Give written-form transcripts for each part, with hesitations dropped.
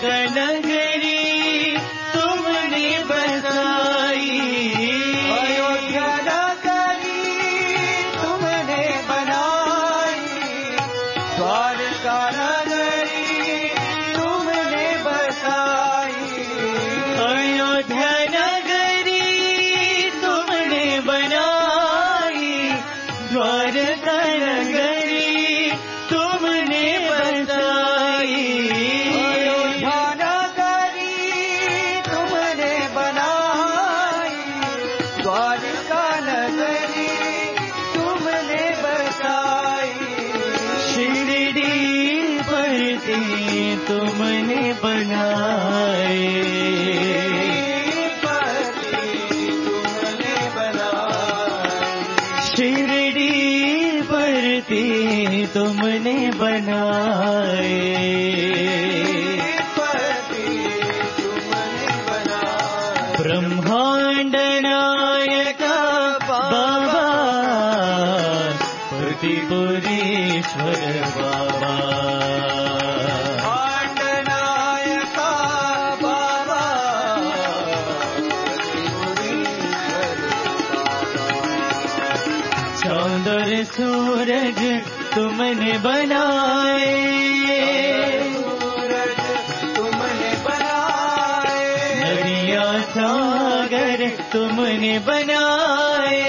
नगरी तुमने बसाई, अयोध्या नगरी तुमने बनाई, द्वारका नगरी तुमने बसाई, अयोध्या नगरी तुमने बनाई, द्वारका नगरी तुमने बसाई, अयोध्या नगरी तुमने बनाई, द्वारका नगरी तुमने बसाई, शिरडी परती तुमने बनाए, तुमने बनाई, शिरडी परती तुमने बनाए, तुमने बनाई, ब्रह्मांड नायका बाबा पतिपुरीश्वर बाबा, पांडनायका बाबा, चांद और सूरज तुमने बनाए, सूरज तुमने बनाए, नदिया सागर तुमने बनाए,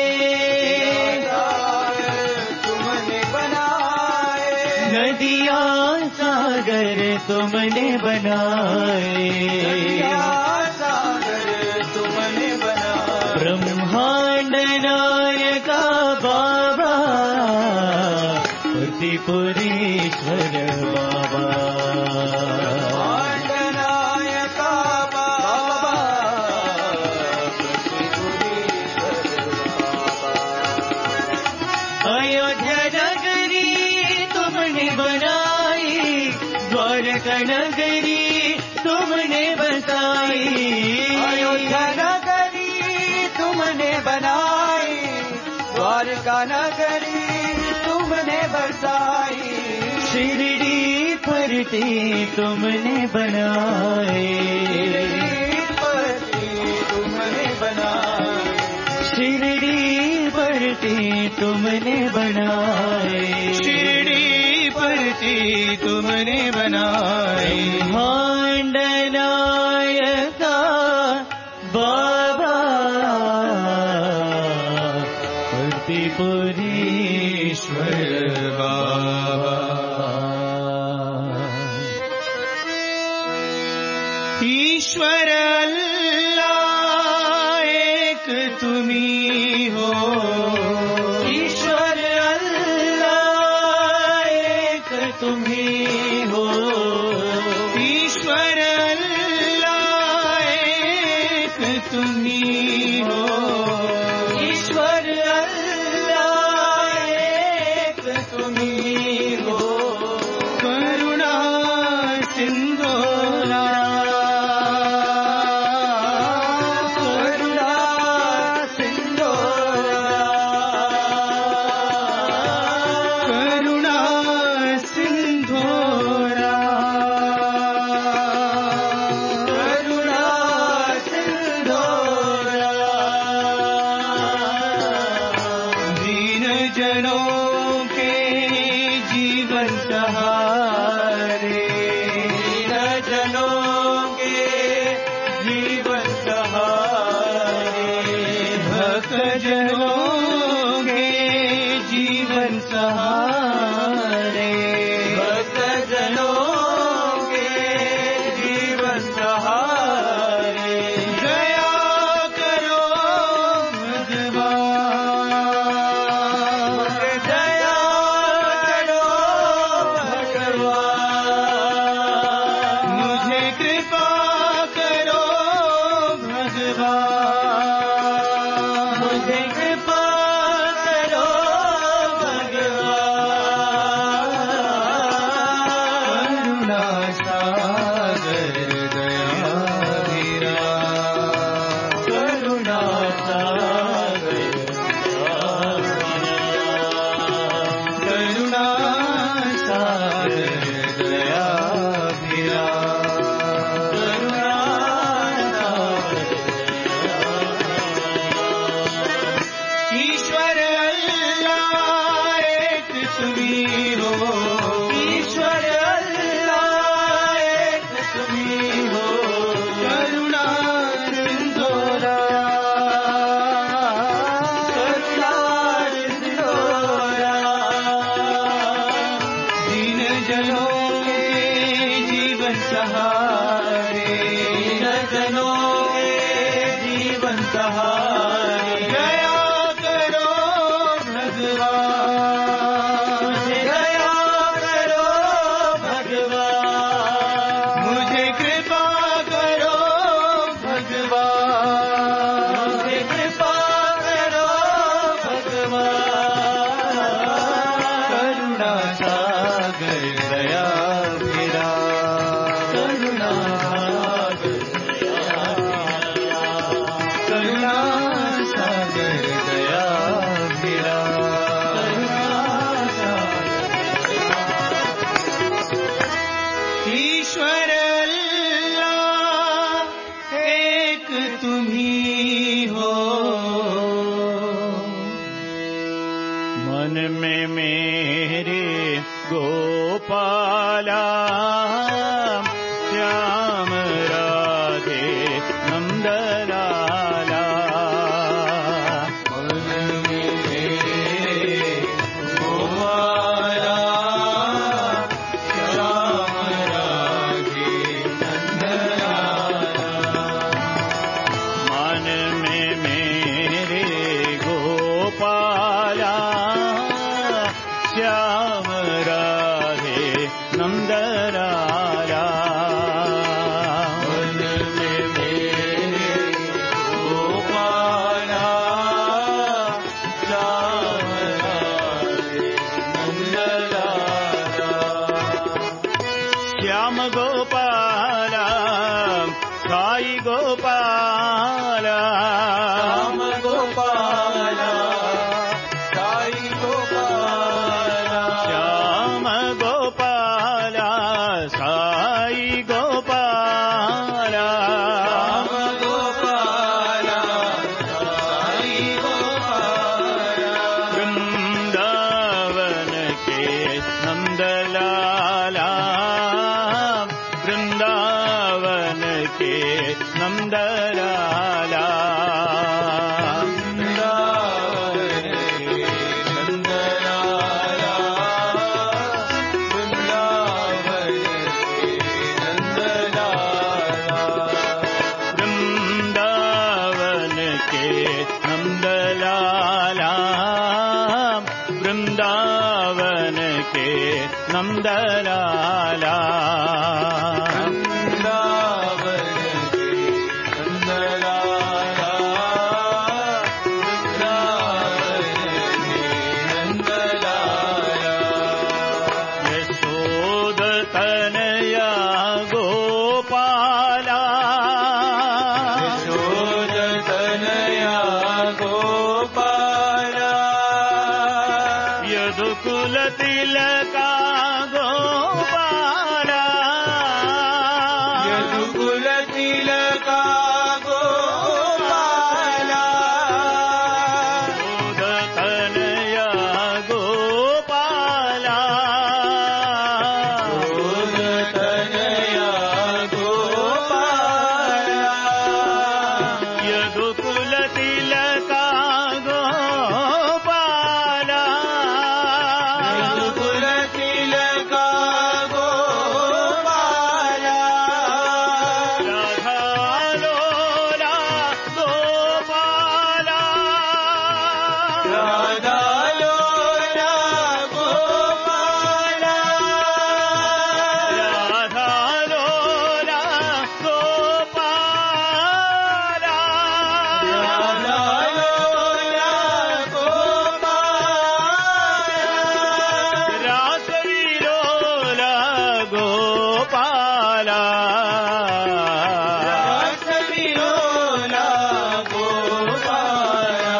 तुमने बनाए, नदिया सागर तुमने बनाए, सागर तुमने बनाए, ब्रह्मांड नायका बाबा पतिपुरीश्वर बाबा, पांडनायका बाबा, अयोध्या नगरी तुमने बनाई, द्वारका नगरी तुमने बसाई, अयोध्या नगरी तुमने बनाई, द्वारका नगरी तुमने बसाई, शिरडी परती तुमने बनाए, तुमने बनाई, शिरडी परती तुमने बनाए, शिरडी परती तुमने बनाई, ब्रह्मांड नायका बाबा पतिपुरीश्वर बाबा, ईश्वर अल्लाह एक तुम्ही हो, ईश्वर अल्लाह एक तुम्ही हो, ईश्वर अल्लाह एक तुम्ही हो, ईश्वर अल्लाह एक तुम्ही हो, करुणा सिंधोरा, करुणा सिंधोरा, करुणा सिंधोरा, सहारे नजनों जीवन सहारे दया करो भगवान दया करो भगवान मुझे कृपा करो भगवान मुझे कृपा करो भगवान करुणा सागर दया मेरा करुणा सागर करुणा सागर दया मेरा ईश्वर अल्लाह एक तुम ही हो मन में मेरे गोपाला श्याम राधे नंदलाला मन में मेरे गोपाला श्याम राधे नंदलाला मन में मेरे गोपाला श्याम राधे नंदलाला मन में मेरे गोपाला श्याम राधे नंदलाला श्याम गोपाला साई गोपाला राम गोपाला साई गोपाला श्याम गोपाला साई गोपाला राम गोपाला साई गोपाला वृंदावन के नंदलाला वृंदावन के नंदलाला वृंदावन के नंदलाला वृंदावन के नंदलाला वृंदावन के नंदलाला वृंदावन के नंदलाला वृंदावन के नंदलाला वृंदावन के नंदलाला यशोद तनया गोपाला यशोदतनया गोपाला यदुकुल तिलका गोपाला यदुकुल तिलका गोपाला यशोद तनया गोपाला यशोदतनया गोपाला यदुकुल तिलका गोपाला यदुकुल तिलका गोपाला राधा लोला गोपाला राधा लोला गोपाला राधा लोला गोपाला राधा लोला गोपाला रास विलोला गोपाला रास विलोला गोपाला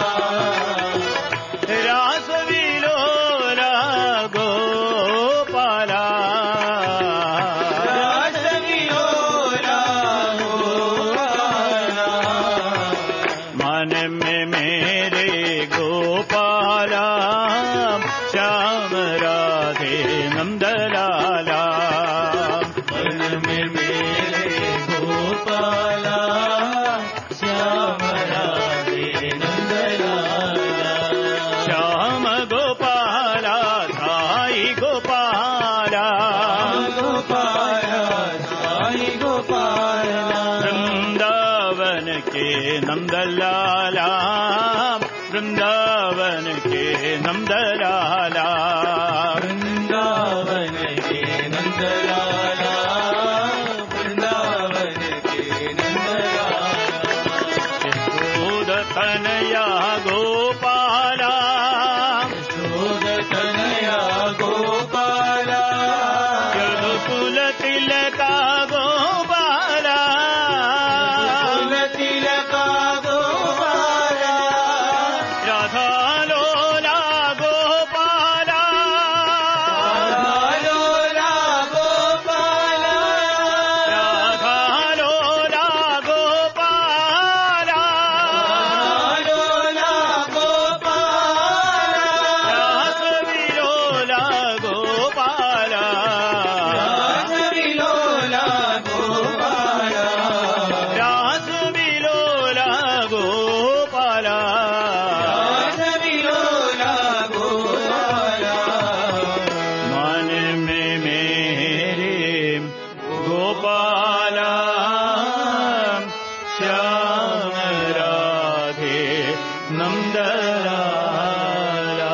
रास विलोला गोपाला रास विलोला गोपाला मन में मेरे गोपाला श्याम राधे नंदलाला मन में मेरे नंदलाला, वृंदावन के नंदलाला, वृंदावन के नंदलाला, वृंदावन के नंदलाला, यशोद तनया गोपाला, यशोद तनया गोपाला, यदुकुल तिलका गोपाला, यदुकुल तिलका गोपाला, राधा लोला गोपाला, राधा लोला गोपाला, राधा लोला गोपाला, राधा लोला गोपाला, रास विलोला गोपाला, रास विलोला गोपाला, रास विलोला गोपाला, रास विलोला गोपाला, मन में मेरे गोपाला, श्याम राधे नंदलाला।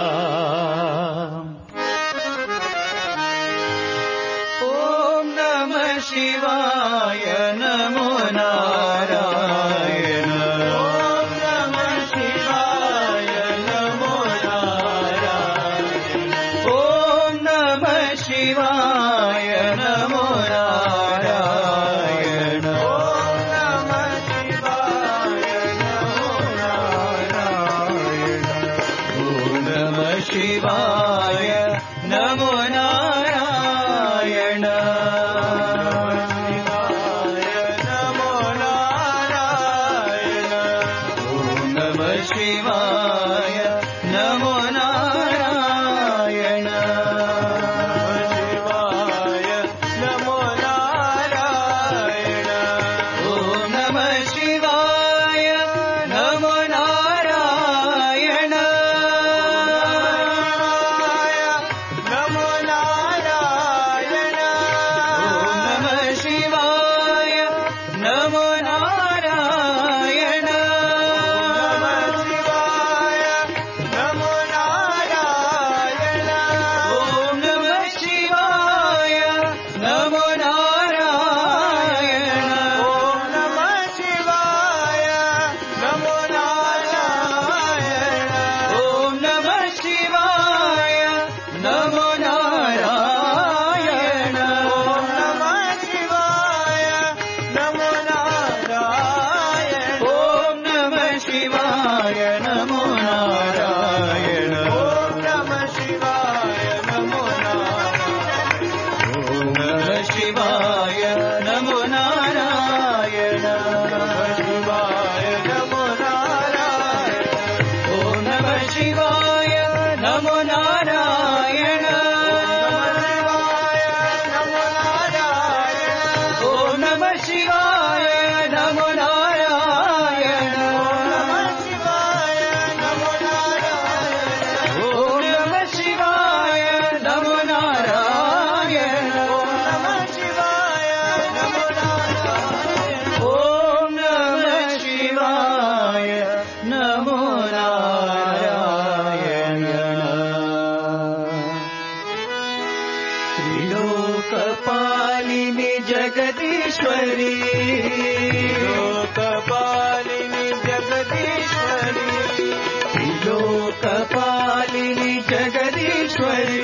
ओम नमः शिवाय नमो नारायण, ओम नमः शिवाय नमो नारायण, ओम नमः शिवाय नमो नारायण, ओम नमः शिवाय नमो नारायण, ओम नमः शिवाय नमो नारायण, शिवाय नमो नारायण, शिवाय नमो नारायण, ओम नमः शिवाय नमो नारायण, नमो नारायण, ओम नमः शिवाय नमो नारायण, नमो नारायण, ओम नमः शिवाय नमो नारायण, ओम नमः शिवाय नमो नारायण, ओम नमः शिवाय नमो नारायण, ओम नमः शिवाय नमो नारायण, ओम नमः शिवाय नमो नारायण, ओम नमः शिवाय नमो नारायण, ओम नमः शिवाय नमो नारायण, शिवाय नमो नारायण, ओम नमः शिवाय नमो नारायण, ओम नमः शिवाय नमो नारायण, ओम नमः शिवाय नमो नारायण, ओम नमः शिवाय नमो नारायण, ओम नमः शिवाय नमो नारायण, त्रिलोकपालिनी जगदीश्वरी, त्रिलोकपालिनी जगदीश्वरी, त्रिलोकपालिनी जगदीश्वरी,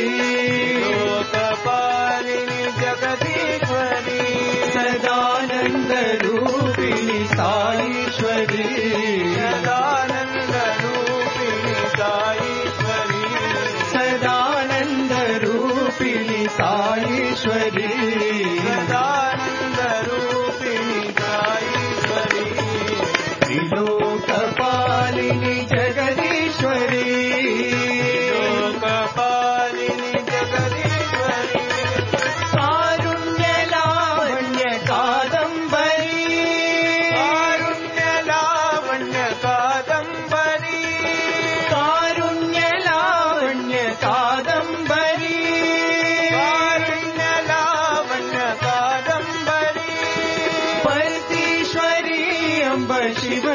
त्रिलोकपालिनी जगदीश्वरी, सदानंद रूपिणी साईश्वरी, सदानंद रूपिणी साईश्वरी, सदानंद रूपिणी साईश्वरी, सदानंद रूपिणी साईश्वरी, त्रिलोकपालिनी जगदीश्वरी, त्रिलोकपालिनी जगदीश्वरी, कारुण्य लावण्य कादंबरी, कारुण्य लावण्य कादंबरी, कारुण्य लावण्य कादंबरी, कारुण्य लावण्य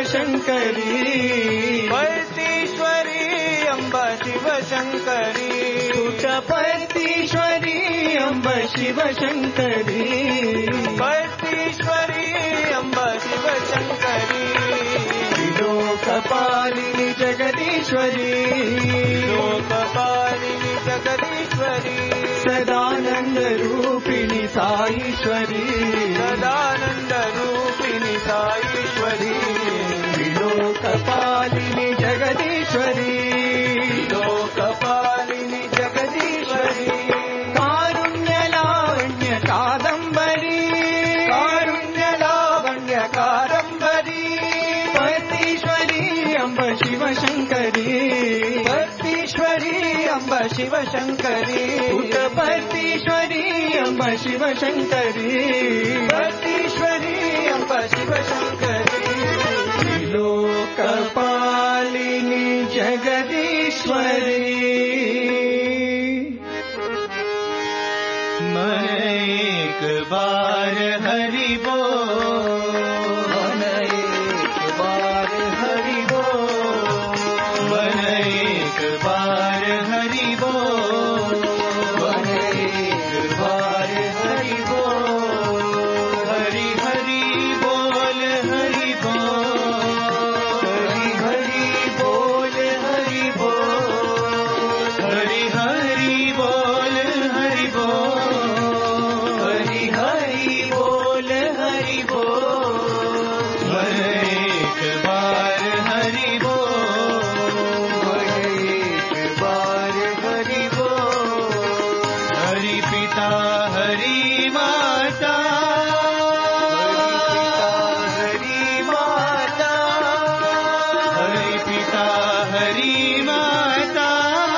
शिवशङ्करी पर्तीश्वरी अम्ब शिवशङ्करी पुटपर्तीश्वरी अम्ब शिवशङ्करी पर्तीश्वरी अम्ब शिवशङ्करी लोकपालिनी जगदीश्वरी लोकपालिनी जगदीश्वरी सदानंद रूपिणी साईश्वरी सदानंद रूपिणी साईश्वरी लोकपालिनी जगदीश्वरी लोकपालिनी जगदीश्वरी कारुण्य लावण्य कादंबरी कारुण्य लावण्य कादंबरी पर्तीश्वरी अम्ब शिवशङ्करी पर्तीश्वरी अम्ब शिवशङ्करी पुटपर्तीश्वरी अम्ब शिवशङ्करी पर्तीश्वरी अम्ब शिवशङ्करी लोकपालिनी जगदीश्वरी मन एक बार हरि बोल मन एक बार हरि बोल मन एक बार हरि बोल मन एक बार हरि बोल हरि हरि बोल हरि बोल हरि हरि बोल हरि बोल हरि हरि बोल हरि बोल हरि हरि बोल हरि बोल मन एक बार हरि बोल एक बार हरि बोल हरि पिता हरि माता हरि माता हरि पिता हरि माता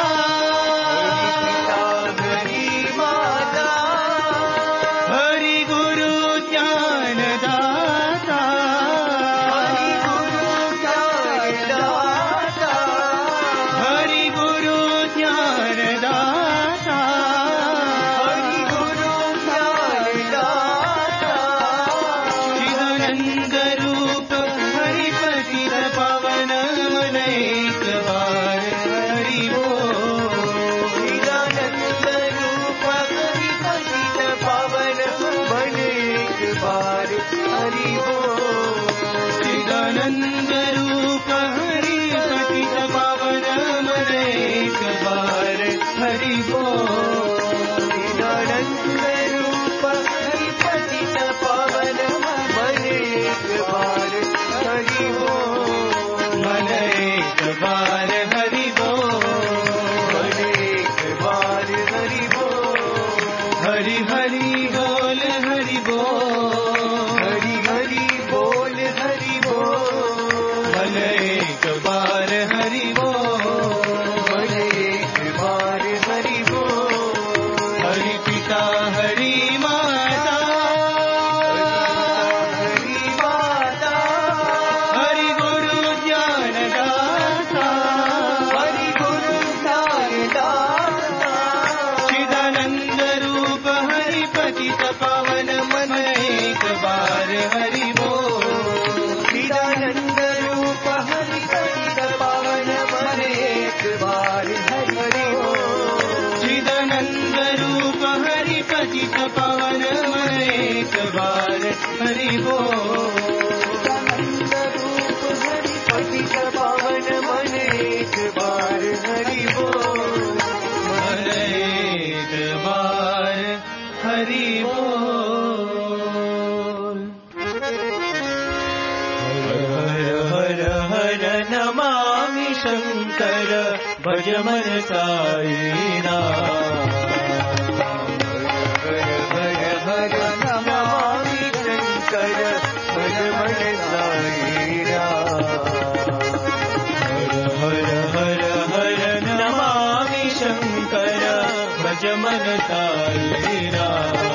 हरि माता हरि गुरु ज्ञानदाता हरि गुरु ज्ञानदाता हरि गुरु ज्ञानदाता हरि गुरु ज्ञानदाता चिदानंद रूप हरि पतित पावन मन एक बार हरि बोल चिदानंद रूप हरि पतित पावन मन एक बार हरि बोल चिदानंद रूप हरि पतित पावन मन एक बार हरि बोल चिदानंद रूप हरि पतित पावन मन एक बार हरि बोल मन एक बार हरि बोल मन एक बार हरि बोल हरि हरि बोल हरि बोल हरि हरि बोल हरि बोल मन एक बार हरि बोल मन एक बार हरि बोल हरि पिता हरि माता हरि माता हरि गुरु ज्ञानदाता हरि गुरु ज्ञानदाता चिदानंद रूप हरि पतित पावन मन एक बार हरि बोल चिदानंद रूप हरि पतित पावन मन एक बार हरि बोल चिदानंद रूप हरि पतित पावन मन एक बार हरि बोल चिदानंद रूप हरि पतित पावन मन एक बार हरि बोल मन एक बार हरि बोल हर हर हर नमामि शंकर भज मन साई नाम हर हर हर नमामि शंकर भज मन साई राम हर हर हर नमामि शंकर भज मन साई राम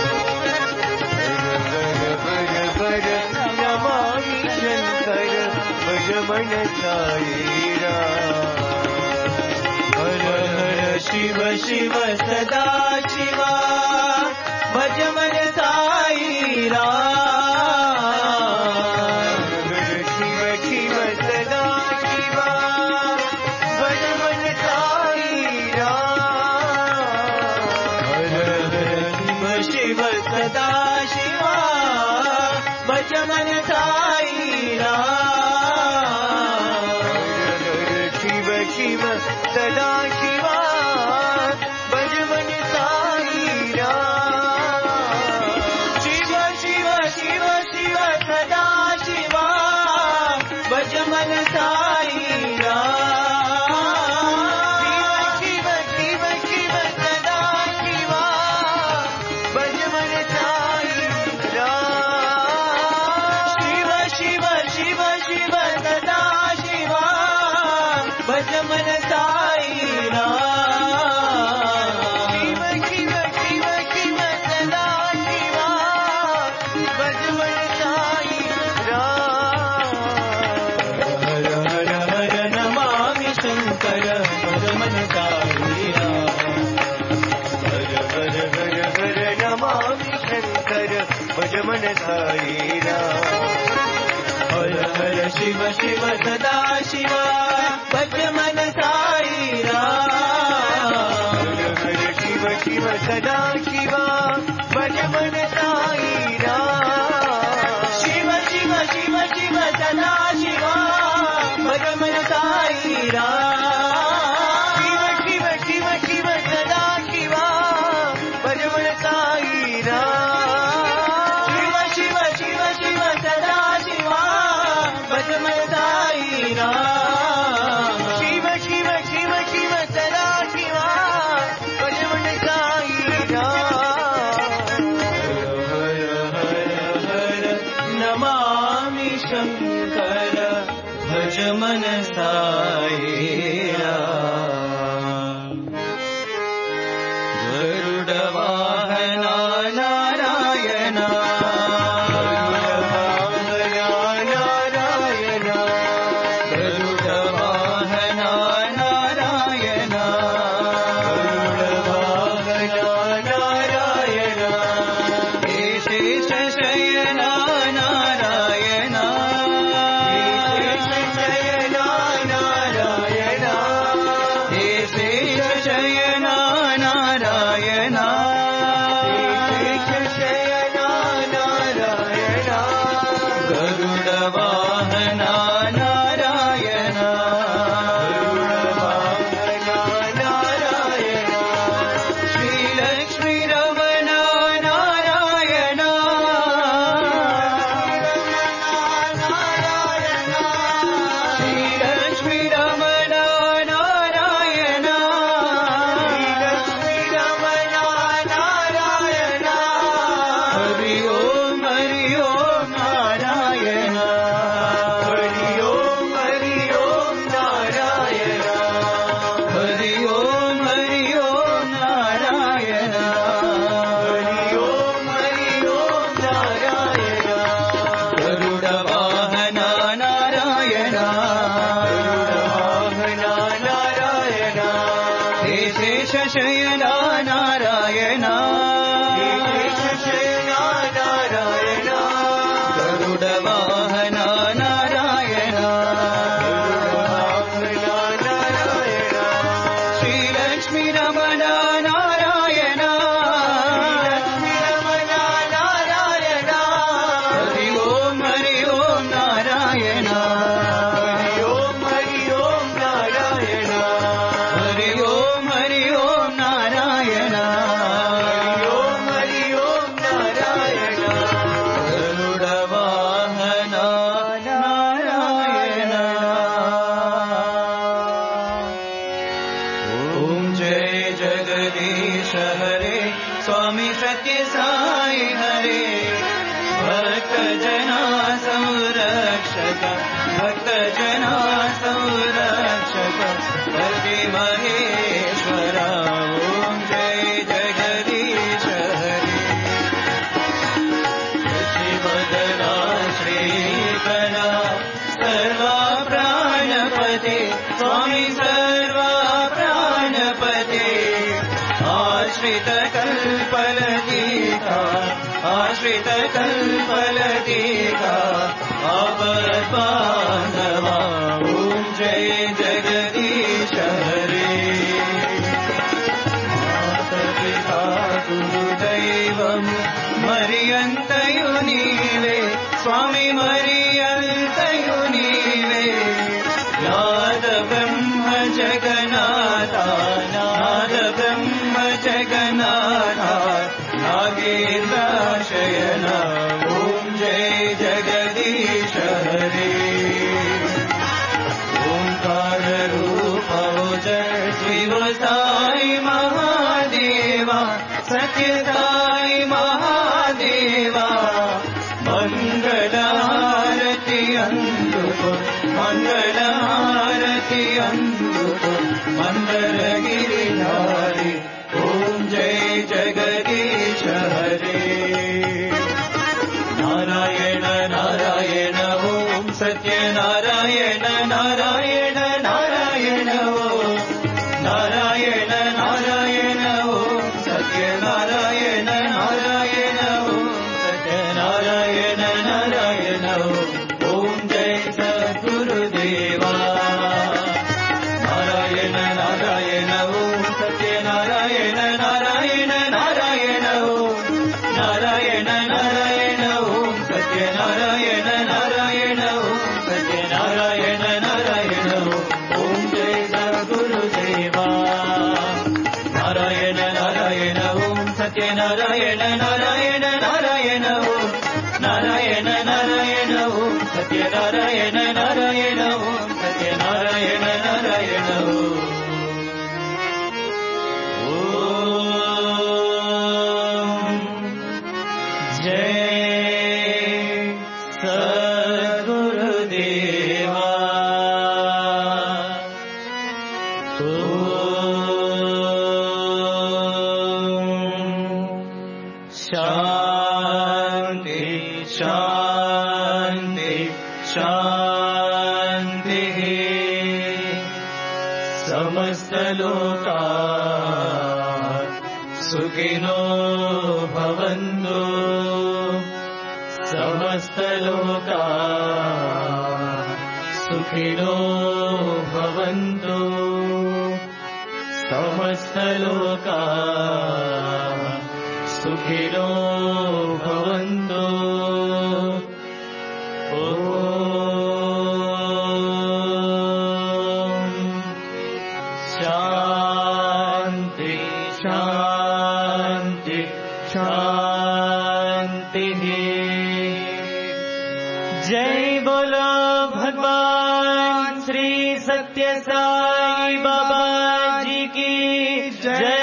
हर हर नमामि शंकर भज मन साई राम हर हर शिव शिव सदा शिवा भज मन साई राम शिव सदा शिवा भज मन साई राम शिव शिव सदा शिवा भज मन साई राम शिव शिव शिव शिव सदा शिवा भज मन साई राम शिव शिव शिव सदा शिवा भज मन साई राम शिव शिव शिव शिव सदा शिवा भज मन साई राम शिव शिव शिव शिव सदा शिवा भज मन साई राम हर हर हर नमामि शंकर भज मन साई राम हर हर हर हर नमामि शंकर भज मन साई राम हर हर शिव शिव सदा शिवा भज मन साई राम हर हर शिव शिव सदा शिवा भज मन साई राम शिव शिव शिव शिव सदा शिवा भज मन साई राम शिव शिव शिव शिव सदा शिवा भज मन साई राम शिव शिव शिव शिव सदा शिवा भज मन साई राम शिव शिव शिव शिव सदा शिवा भज मन साई राम हर हर हर नमामि शंकर भज मन साई राम गरुड वाहना नारायण नारायण गरुड वाहना नारायण नारायण हे शेष शयना नारायण नारायण हे शेष शयना नारायण नारायण गरुड वाहना नारायण नारायण श्री लक्ष्मी रमण नारायण श्री लक्ष्मी रमण नारायण हरि ओम नारायण हरि ओम नारायण हरि ओम नारायण हरि ओम नारायण गरुड वाहन नारायण नारायण हे शेष शयन नारायण नारायण गरुड वाहन नारायण नारायण श्री लक्ष्मी रमण नारायण नारायण हरि ओम नारायण हरि ओम नारायण हरि ओम नारायण हरि ओम नारायण गरुड वाहन नारायण ओम जय जगदीश हरे स्वामी सत्य साई हरे भक्त जना संरक्षक भक्त जना संरक्षक हरि महेश्वर ओम जय जगदीश हरे शिवदना श्रीकला सर्वा प्राणपते स्वामी सर्वा प्राणपते आश्रित कल्पलतीका आश्रित कल्पलतीका आपद्बान्धवा ओम जय जगदीश हरे माता पिता गुरुदैवम् మరియంతయు నీవే స్వామి మరియంతయు నీవే నాద బ్రహ్మ జగన్నాథ నాద బ్రహ్మ జగన్నాథ నాగేంద్ర శయన ఓం జయ జగదీశ హరే ఓంకార రూప జయ శివ సాయి మహాదేవా సత్య సాయి మహాదేవా మంగళహారతి అందుకో మంగళహారతి అందుకో మందరగిరిధారి ఓం జయ జగదీశ హరే నారాయణ నారాయణ ఓం సత్యనారాయణ నారాయణ నారాయణ ఓం నారాయణ నారాయణ ఓం సత్యనారాయణ నారాయణ ఓం సత్యనారాయణ నారాయణ ఓం జయ సద్గురుదేవా నారాయణ నారాయణ ఓం సత్యనారాయణ నారాయణ నారాయణ ఓం నారాయణ నారాయణ ఓం సత్యనారాయణ నారాయణ ఓం సత్యనారాయణ నారాయణ ఓం జయ సద్గురుదేవా నారాయణ నారాయణ ఓం సత్యనారాయణ నారాయణ నారాయణ ఓం నారాయణ నారాయణ ఓం సత్యనారాయణ నారాయణ ఓం సత్యనారాయణ నారాయణ ఓం జయ సద్గురుదేవా శాంతి శాంతి శాంతి సమస్తలోకా సుఖినో భవంతు సమస్తలోకా సుఖినో భవంతు సమస్తలోకా సుఖినో భవంతు ఓం శాంతి శాంతి शांति जय बोलो भगवान श्री सत्य साई बाबा जी की जय।